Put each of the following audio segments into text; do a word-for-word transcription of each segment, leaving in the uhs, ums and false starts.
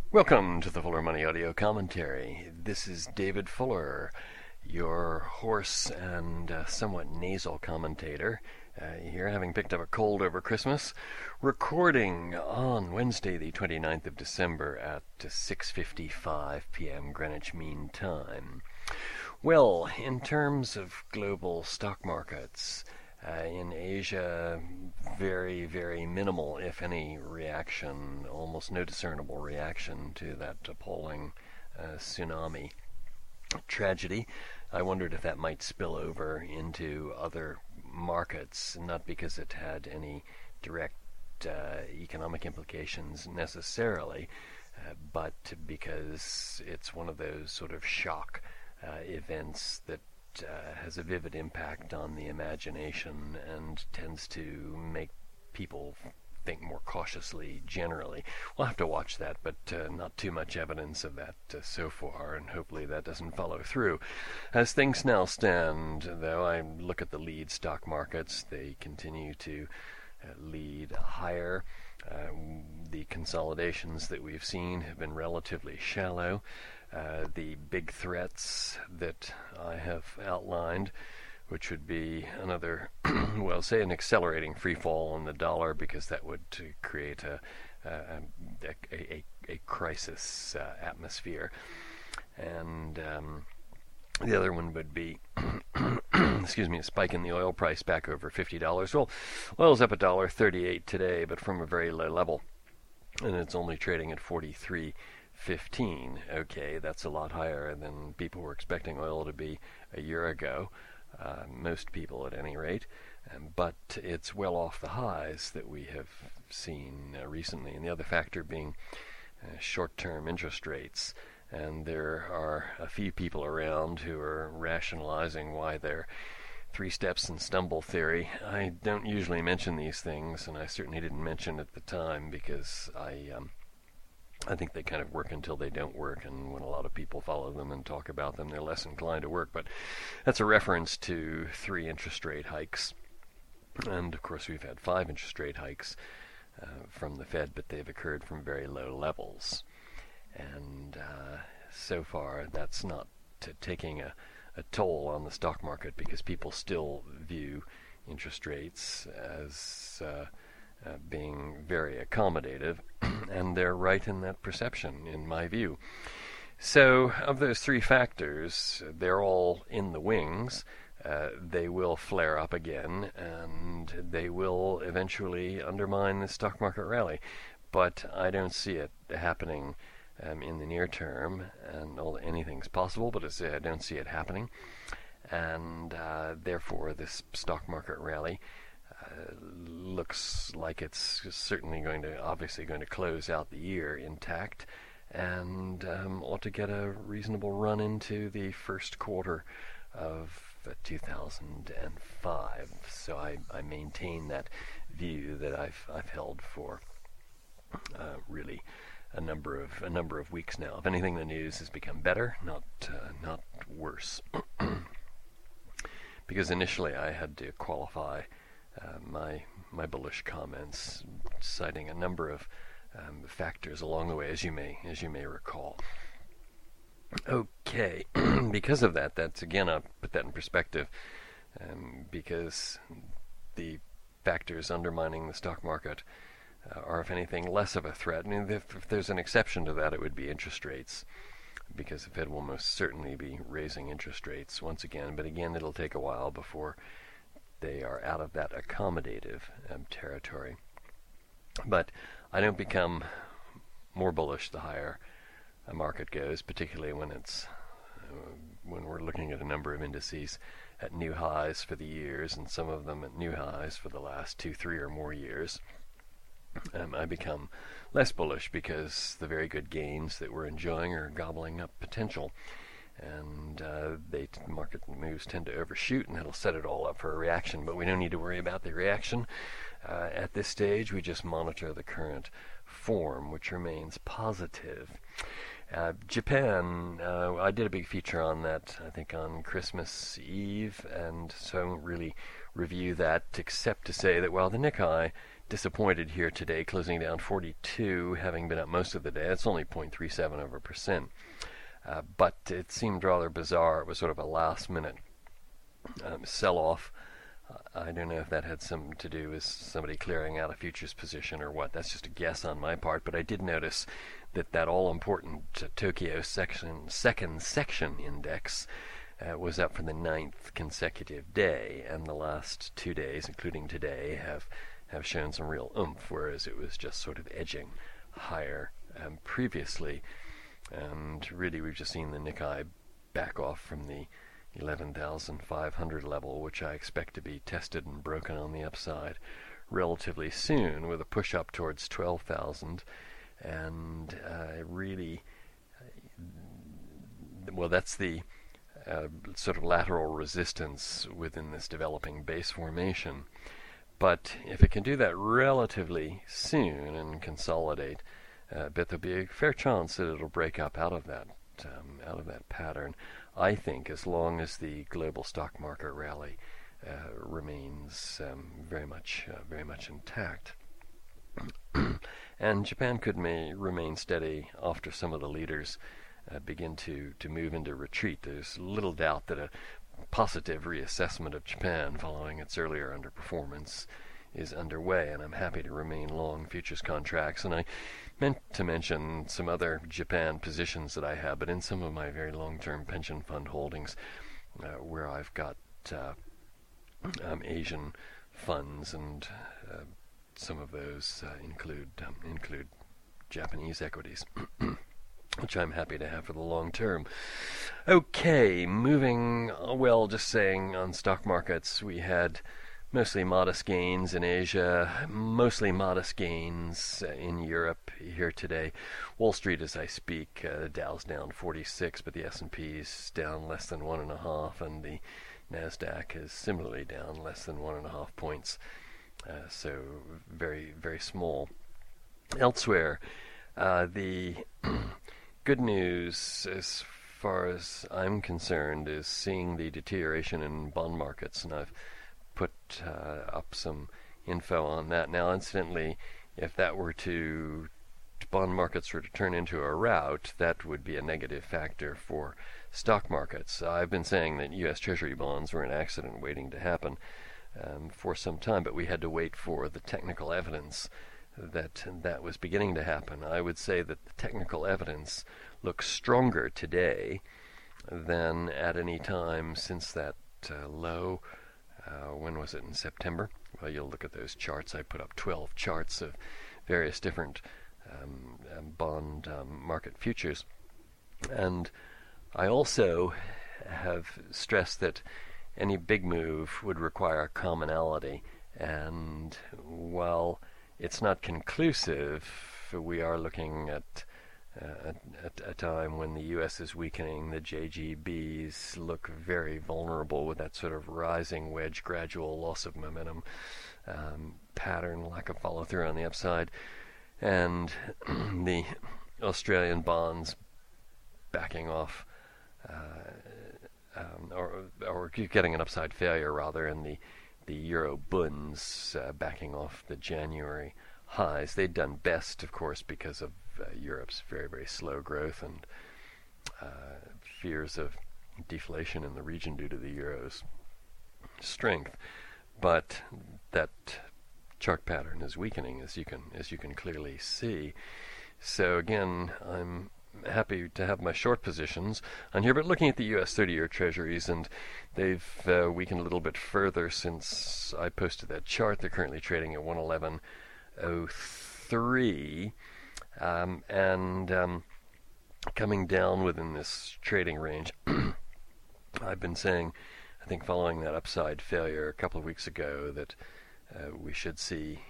Welcome to the Fuller Money Audio Commentary. This is David Fuller, your hoarse and uh, somewhat nasal commentator, uh, here having picked up a cold over Christmas, recording on Wednesday the twenty-ninth of December at six fifty-five p.m. Greenwich Mean Time. Well, in terms of global stock markets, Uh, in Asia, very, very minimal, if any, reaction, almost no discernible reaction to that appalling uh, tsunami tragedy. I wondered if that might spill over into other markets, not because it had any direct uh, economic implications necessarily, uh, but because it's one of those sort of shock uh, events that Uh, has a vivid impact on the imagination and tends to make people think more cautiously generally. We'll have to watch that, but uh, not too much evidence of that uh, so far, and hopefully that doesn't follow through. As things now stand, though, I look at the lead stock markets. They continue to uh, lead higher. Uh, the consolidations that we've seen have been relatively shallow. Uh, the big threats that I have outlined, which would be another, well, say an accelerating free fall on the dollar, because that would uh, create a, a, a, a, a crisis uh, atmosphere. And um, the other one would be, excuse me, a spike in the oil price back over fifty dollars. Well, oil's up one dollar thirty-eight today, but from a very low level, and it's only trading at forty-three fifteen. Okay, that's a lot higher than people were expecting oil to be a year ago, uh, most people at any rate, um, but it's well off the highs that we have seen uh, recently, and the other factor being uh, short-term interest rates. And there are a few people around who are rationalizing why they're three steps and stumble theory. I don't usually mention these things, and I certainly didn't mention at the time, because I um, I think they kind of work until they don't work, and when a lot of people follow them and talk about them, they're less inclined to work. But that's a reference to three interest rate hikes. And, of course, we've had five interest rate hikes uh, from the Fed, but they've occurred from very low levels. And uh, so far, that's not t- taking a, a toll on the stock market, because people still view interest rates as uh, uh, being very accommodative, and they're right in that perception, in my view. So, of those three factors, they're all in the wings. Uh, they will flare up again, and they will eventually undermine the stock market rally. But I don't see it happening Um, in the near term, and all, anything's possible, but as I say, I don't see it happening. And uh, therefore, this stock market rally uh, looks like it's certainly going to, obviously going to close out the year intact, and um, ought to get a reasonable run into the first quarter of uh, two thousand five. So I, I maintain that view that I've I've held for uh, really a number of a number of weeks now. If anything, the news has become better, not uh, not worse. Because initially I had to qualify uh, my my bullish comments, citing a number of um, factors along the way, as you may as you may recall. Okay, because of that, that's again, I'll put that in perspective, um, because the factors undermining the stock market Uh, or if anything, less of a threat. I mean, if, if there's an exception to that, it would be interest rates, because the Fed will most certainly be raising interest rates once again. But again, it'll take a while before they are out of that accommodative um, territory. But I don't become more bullish the higher a market goes, particularly when it's uh, when we're looking at a number of indices at new highs for the years, and some of them at new highs for the last two, three or more years. Um, I become less bullish, because the very good gains that we're enjoying are gobbling up potential, and uh, they t- market moves tend to overshoot, and it'll set it all up for a reaction. But we don't need to worry about the reaction uh, at this stage. We just monitor the current form, which remains positive. Uh, Japan, uh, I did a big feature on that, I think, on Christmas Eve, and so I won't really review that, except to say that while the Nikkei disappointed here today, closing down forty-two, having been up most of the day. It's only zero point three seven of a percent. Uh, but it seemed rather bizarre. It was sort of a last-minute um, sell-off. Uh, I don't know if that had something to do with somebody clearing out a futures position or what. That's just a guess on my part. But I did notice that that all-important uh, Tokyo section, second section index uh, was up for the ninth consecutive day, and the last two days, including today, have have shown some real oomph, whereas it was just sort of edging higher um, previously. And really, we've just seen the Nikkei back off from the eleven thousand five hundred level, which I expect to be tested and broken on the upside relatively soon, with a push up towards twelve thousand. And uh, really, well, that's the uh, sort of lateral resistance within this developing base formation. But if it can do that relatively soon and consolidate a bit, there'll be a fair chance that it'll break up out of that um, out of that pattern. I think as long as the global stock market rally uh, remains um, very much uh, very much intact, and Japan could may remain steady after some of the leaders uh, begin to to move into retreat. There's little doubt that a positive reassessment of Japan following its earlier underperformance is underway, and I'm happy to remain long futures contracts. And I meant to mention some other Japan positions that I have, but in some of my very long-term pension fund holdings, uh, where I've got uh, um, Asian funds, and uh, some of those uh, include um, include Japanese equities, which I'm happy to have for the long term. Okay, moving, well, just saying on stock markets, we had mostly modest gains in Asia, mostly modest gains uh, in Europe here today. Wall Street, as I speak, uh, the Dow's down forty-six, but the S and P's down less than one and a half, and the Nasdaq is similarly down less than one and a half points. Uh, so very, very small. Elsewhere, uh, the good news, as far as I'm concerned, is seeing the deterioration in bond markets, and I've put uh, up some info on that. Now, incidentally, if that were to, bond markets were to turn into a rout, that would be a negative factor for stock markets. I've been saying that U S Treasury bonds were an accident waiting to happen um, for some time, but we had to wait for the technical evidence that that was beginning to happen. I would say that the technical evidence looks stronger today than at any time since that uh, low. Uh, when was it? In September? Well, you'll look at those charts. I put up twelve charts of various different um, um, bond um, market futures. And I also have stressed that any big move would require commonality. And while it's not conclusive, we are looking at uh, at a time when the U S is weakening. The J G Bs look very vulnerable with that sort of rising wedge, gradual loss of momentum um, pattern, lack of follow-through on the upside, and the Australian bonds backing off, uh, um, or or getting an upside failure rather, and the the Euro bunds uh, backing off the January highs. They'd done best, of course, because of uh, Europe's very, very slow growth and uh, fears of deflation in the region due to the Euro's strength. But that chart pattern is weakening, as you can as you can clearly see. So again, I'm happy to have my short positions on here, but looking at the U S thirty-year Treasuries, and they've uh, weakened a little bit further since I posted that chart. They're currently trading at one eleven oh three, um, and um, coming down within this trading range. I've been saying, I think following that upside failure a couple of weeks ago, that uh, we should see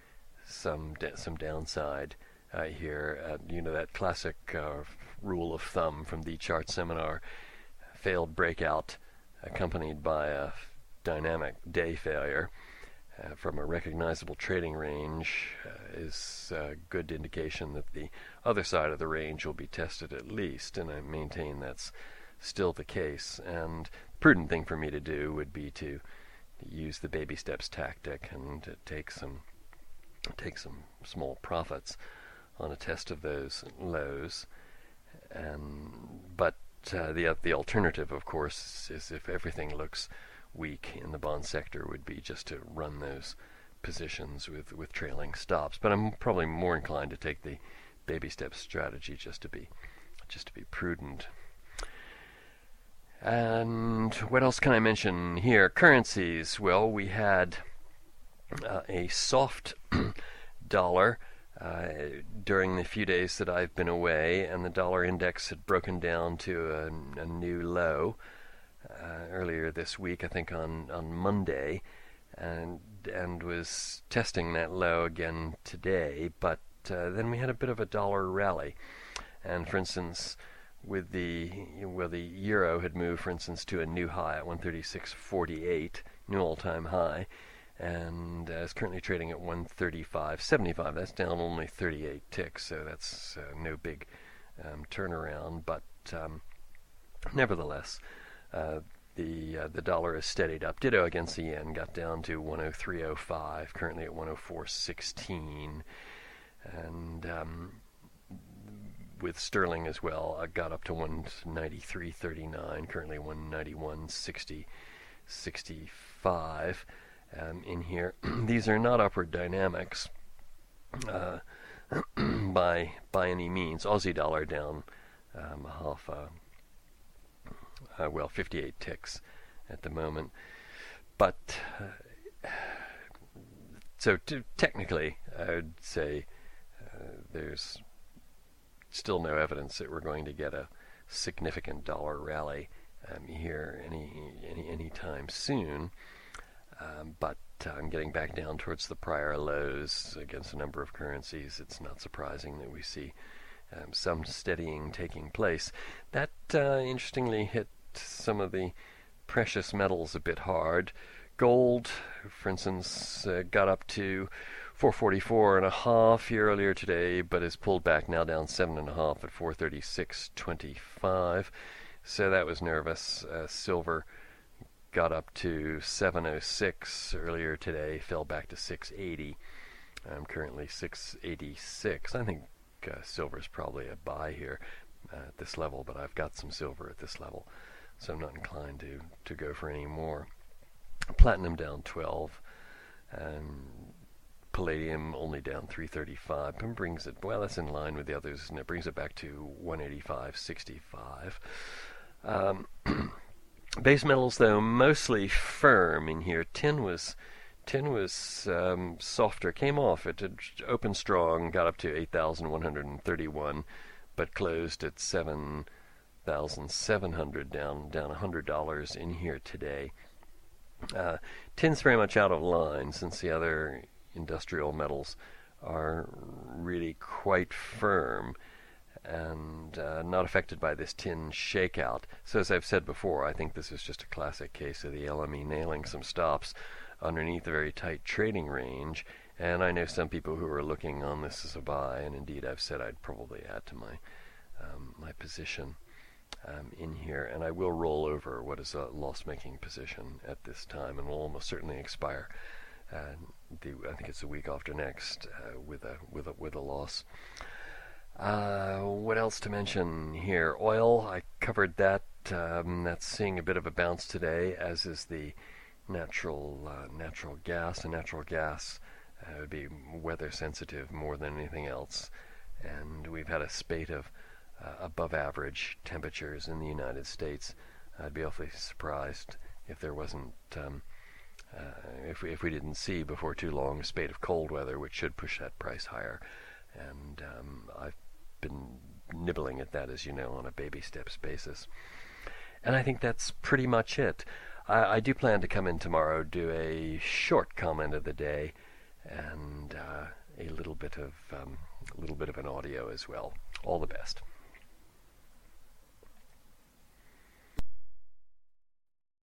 some da- some downside Uh, here. Uh, you know, that classic uh, rule of thumb from the chart seminar: failed breakout accompanied by a dynamic day failure uh, from a recognizable trading range uh, is a good indication that the other side of the range will be tested at least, and I maintain that's still the case. And the prudent thing for me to do would be to use the baby steps tactic and to take some take some small profits on a test of those lows. And but uh, the the alternative, of course, is if everything looks weak in the bond sector, would be just to run those positions with, with trailing stops. But I'm probably more inclined to take the baby step strategy just to be just to be prudent. And what else can I mention here? Currencies. Well, we had uh, a soft dollar uh, during the few days that I've been away, and the dollar index had broken down to a, a new low uh, earlier this week, I think on, on Monday, and and was testing that low again today. But uh, then we had a bit of a dollar rally, and for instance, with the well, the euro had moved, for instance, to a new high at one thirty-six forty-eight, new all-time high, and uh, is currently trading at one thirty-five seventy-five. That's down only thirty-eight ticks, so that's uh, no big um, turnaround. But um, nevertheless, uh, the uh, the dollar is steadied up. Ditto against the yen, got down to one oh three oh five, currently at one oh four sixteen, and um, with sterling as well, I got up to one ninety-three thirty-nine, currently one ninety-one sixty, sixty-five um, in here. These are not upward dynamics uh, by by any means. Aussie dollar down um, half, uh, uh, well, fifty-eight ticks at the moment. But uh, so to, technically, I would say uh, there's still no evidence that we're going to get a significant dollar rally um, here any any any time soon. Um, but uh, I'm getting back down towards the prior lows against a number of currencies. It's not surprising that we see um, some steadying taking place. That uh, interestingly hit some of the precious metals a bit hard. Gold, for instance, uh, got up to four forty-four and a half here earlier today, but is pulled back now down seven and a half at four thirty-six twenty-five. So that was nervous. Uh, silver got up to seven oh six earlier today, fell back to six eighty. I'm currently six eighty-six. I think uh, silver is probably a buy here uh, at this level, but I've got some silver at this level, so I'm not inclined to, to go for any more. Platinum down twelve, and palladium only down three thirty-five, and brings it, well, that's in line with the others, and it brings it back to one eighty-five sixty-five. Um, base metals, though, mostly firm in here. Tin was tin was um, softer, came off. It had opened strong, got up to eight thousand one hundred thirty-one, but closed at seven thousand seven hundred, down down one hundred dollars in here today. Uh, tin's very much out of line, since the other industrial metals are really quite firm and uh, not affected by this tin shakeout. So as I've said before, I think this is just a classic case of the L M E nailing some stops underneath a very tight trading range, and I know some people who are looking on this as a buy, and indeed I've said I'd probably add to my um, my position Um, in here, and I will roll over what is a loss-making position at this time, and will almost certainly expire. Uh, the, I think it's the week after next uh, with a with a with a loss. Uh, what else to mention here? Oil, I covered that. Um, that's seeing a bit of a bounce today, as is the natural uh, natural gas. And natural gas uh, would be weather sensitive more than anything else, and we've had a spate of Uh, above average temperatures in the United States. I'd be awfully surprised if there wasn't, um, uh, if we if we didn't see before too long a spate of cold weather, which should push that price higher. And um, I've been nibbling at that, as you know, on a baby steps basis. And I think that's pretty much it. I, I do plan to come in tomorrow, do a short comment of the day, and uh, a little bit of um, a little bit of an audio as well. All the best.